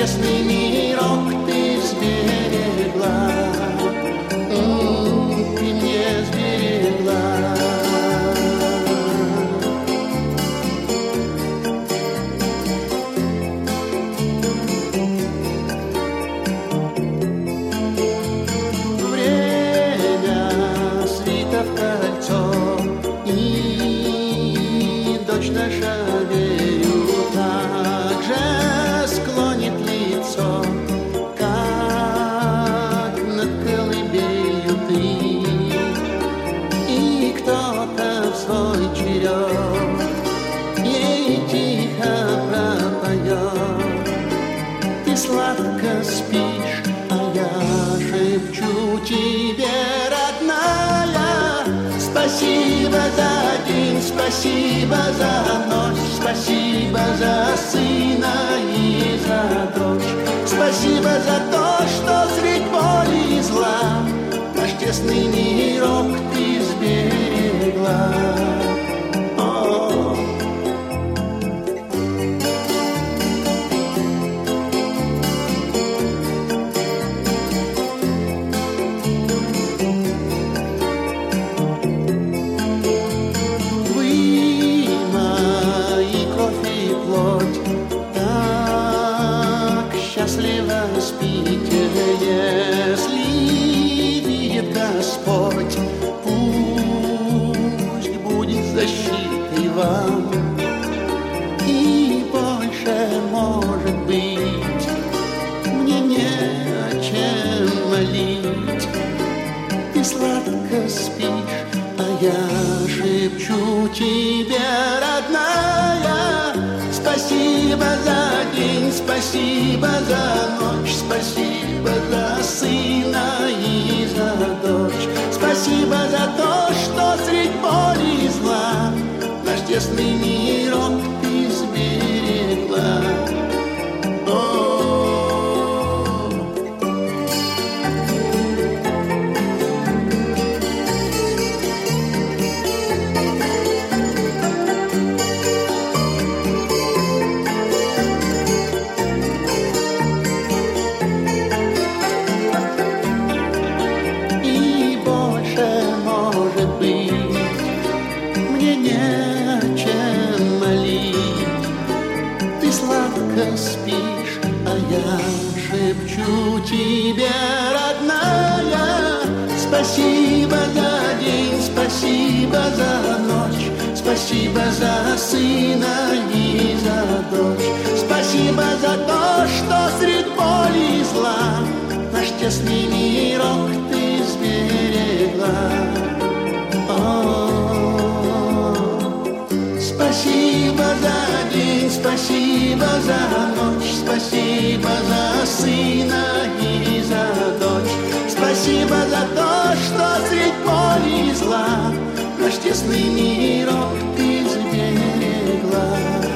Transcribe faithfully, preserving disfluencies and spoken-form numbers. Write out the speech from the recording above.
честный мирок ты сберегла, М, ты мне сберегла. Время свито в кольцо, и дочь наша верю так же склонит лицо, как над колыбелью ты, и кто-то в свой черед ей тихо пропоет. Ты сладко спишь, а я шепчу тебе, родная, спасибо за день, спасибо за ночь, спасибо за сына и за дочь, спасибо за то, что средь боли и зла наш тесный мирок ты сберегла. О, счастливо спите, если видит Господь, пусть будет защитой вам, и больше, может быть, мне не о чем молить. Ты сладко спишь, а я шепчу тебе, родная, спасибо за день, спасибо за ночь, спасибо за сына и за дочь, спасибо за то, что средь боли и зла наш тесный мирок ты сберегла. О, спишь, а я шепчу тебе, родная, спасибо за день, спасибо за ночь, спасибо за сына и за дочь, спасибо за то, что средь боли и зла наш тесный мирок ты сберегла. Спасибо за день, спасибо за ночь, спасибо за сына и за дочь, спасибо за то, что средь боли и зла наш тесный мирок ты сберегла.